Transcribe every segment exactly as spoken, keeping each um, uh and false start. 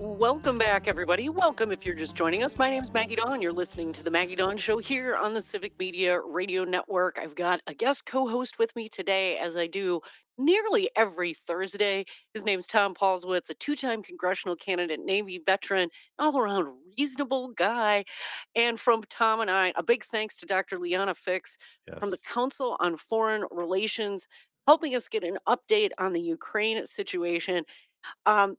Welcome back, everybody. Welcome if you're just joining us. My name is Maggie Dawn. You're listening to the Maggie Dawn Show here on the Civic Media Radio Network. I've got a guest co host with me today, as I do nearly every Thursday. His name's Tom Paulswitz, a two time congressional candidate, Navy veteran, all around reasonable guy. And from Tom and I, a big thanks to Doctor Liana Fix from the Yes. Council on Foreign Relations, helping us get an update on the Ukraine situation. Um,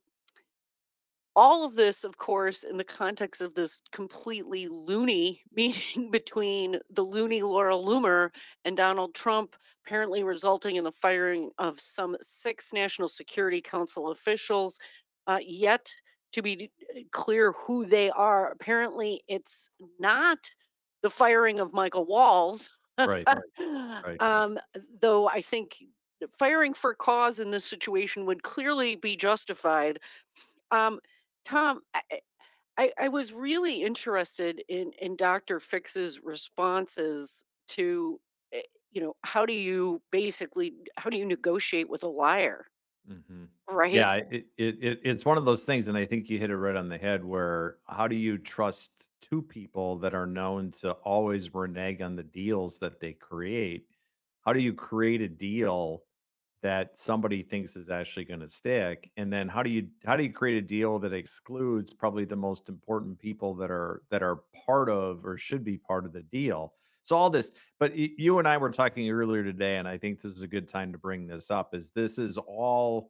all of this, of course, in the context of this completely loony meeting between the loony Laurel Loomer and Donald Trump, apparently resulting in the firing of some six National Security Council officials, uh, yet to be d- uh, clear who they are. Apparently, it's not the firing of Michael Walls. Right. Right. um, though I think firing for cause in this situation would clearly be justified. Um, Tom, I, I I I was really interested in in Doctor Fix's responses to, eh, you know, how do you basically how do you negotiate with a liar, Mhm. right? Yeah, it it it it's one of those things, and I think you hit it right on the head where how do you trust two people that are known to always renege on the deals that they create? How do you create a deal that somebody thinks is actually gonna stick? And then how do you how do you create a deal that excludes probably the most important people that are that are part of or should be part of the deal? So all this, but y- you and I were talking earlier today, and I think this is a good time to bring this up. Is this is all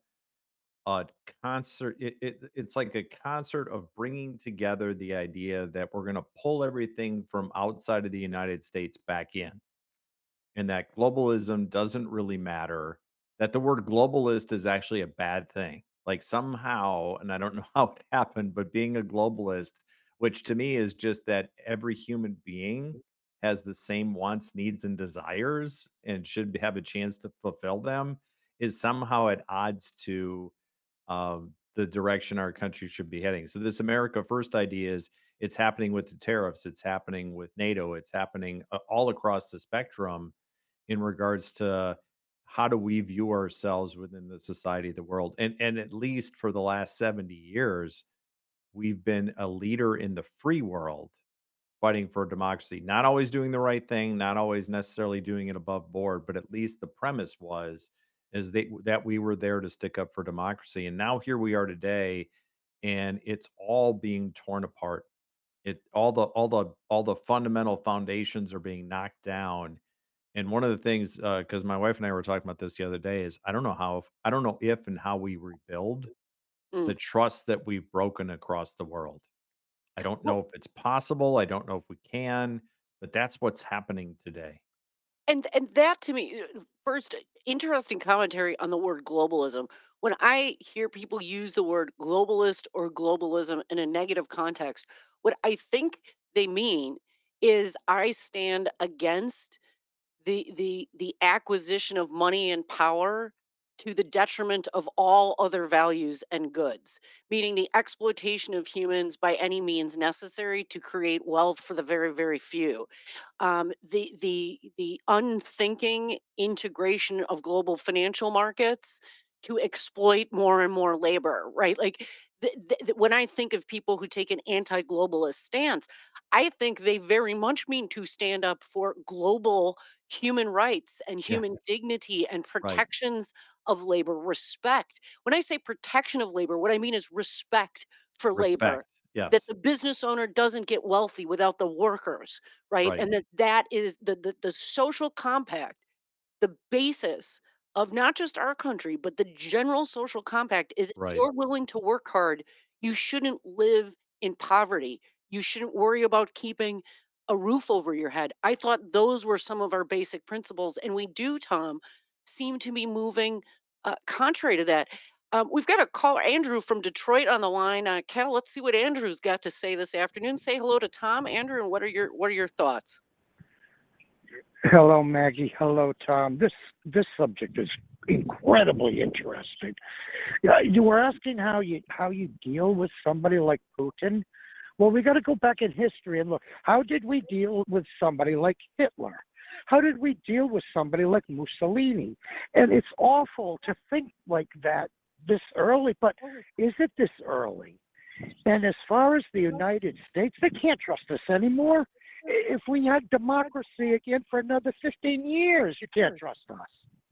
a concert? It, it, it's like a concert of bringing together the idea that we're going to pull everything from outside of the United States back in, and that globalism doesn't really matter, that the word globalist is actually a bad thing. Like somehow, and I don't know how it happened, but being a globalist, which to me is just that every human being has the same wants, needs, and desires and should have a chance to fulfill them, is somehow at odds to um, the direction our country should be heading. So this America First idea is it's happening with the tariffs, it's happening with NATO, it's happening uh, all across the spectrum in regards to how do we view ourselves within the society of the world. And and at least for the last seventy years, we've been a leader in the free world fighting for democracy, not always doing the right thing, not always necessarily doing it above board, but at least the premise was is that that we were there to stick up for democracy. And now here we are today, and it's all being torn apart. It all the all the all the fundamental foundations are being knocked down. And one of the things, because my wife and I were talking about this the other day, is I don't know how, if, I don't know if and how we rebuild Mm. the trust that we've broken across the world. I don't Well, know if it's possible. I don't know if we can, but that's what's happening today. and and that to me, uh, first, uh, interesting commentary on the word globalism. When I hear people use the word globalist or globalism in a negative context, what I think they mean is I stand against the the the acquisition of money and power to the detriment of all other values and goods, meaning the exploitation of humans by any means necessary to create wealth for the very, very few. Um, the the the unthinking integration of global financial markets to exploit more and more labor, right? Like th- th- th- when I think of people who take an anti-globalist stance, I think they very much mean to stand up for global human rights and human Yes. dignity and Right. protections of labor, respect. When I say protection of labor, what I mean is respect for labor. Respect. That Yes. the business owner doesn't get wealthy without the workers, right? Right. And that that is the the, the social compact, the basis of not just our country, but the general social compact is if Right. you're willing to work hard, you shouldn't live in poverty. You shouldn't worry about keeping a roof over your head. I thought those were some of our basic principles. And we do, Tom, seem to be moving uh, contrary to that. Um, we've got a call, Andrew from Detroit on the line. Uh, Cal, let's see what Andrew's got to say this afternoon. Say hello to Tom, Andrew, and what are your what are your thoughts? Hello, Maggie. Hello, Tom. This this subject is incredibly interesting. Yeah, you were asking how you how you deal with somebody like Putin. Well, we got to go back in history and look. How did we deal with somebody like Hitler? How did we deal with somebody like Mussolini? And it's awful to think like that this early, but is it this early? And as far as the United States, they can't trust us anymore. I- If we had democracy again for another fifteen years, you can't trust us.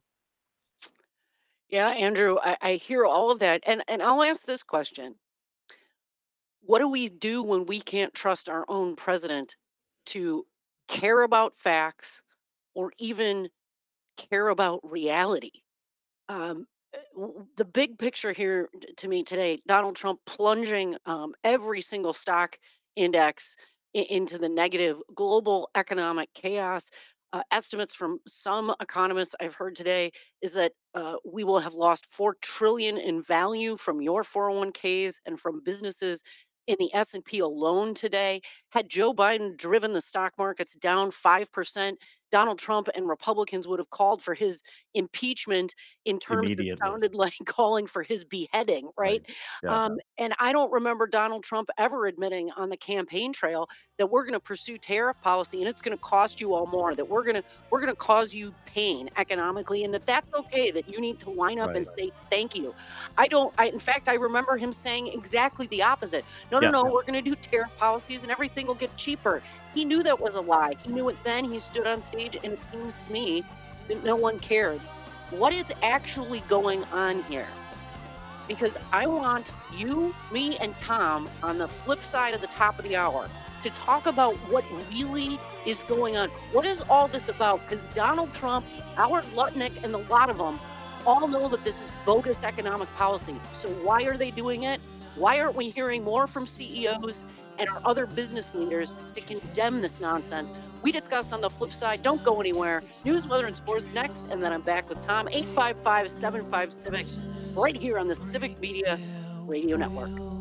Yeah, Andrew, I, I hear all of that. And and I'll ask this question. What do we do when we can't trust our own president to care about facts or even care about reality? Um, uh, w- w- the big picture here t- to me today, Donald Trump plunging um, every single stock index i- into the negative, global economic chaos. Uh, estimates from some economists I've heard today is that uh, we will have lost four trillion in value from your four oh one k's and from businesses in the S and P alone today. Had Joe Biden driven the stock markets down five percent, Donald Trump and Republicans would have called for his impeachment in terms that Immediately. sounded like calling for his beheading, right? Right. Yeah. Um, and I don't remember Donald Trump ever admitting on the campaign trail that we're going to pursue tariff policy and it's going to cost you all more, that we're going to we're going to cause you pain economically, and that that's okay, that you need to line up and Right. say thank you. I don't. I, in fact, I remember him saying exactly the opposite. No, no, Yes. no, we're going to do tariff policies and everything will get cheaper. He knew that was a lie. He knew it then. He stood on stage, and it seems to me that no one cared. What is actually going on here? Because I want you, me, and Tom on the flip side of the top of the hour to talk about what really is going on. What is all this about? Because Donald Trump, Howard Lutnick, and a lot of them all know that this is bogus economic policy. So why are they doing it? Why aren't we hearing more from C E Os and our other business leaders to condemn this nonsense? We discuss on the flip side. Don't go anywhere. News, weather, and sports next, and then I'm back with Tom. eight five five, seven five Civic, right here on the Civic Media Radio Network.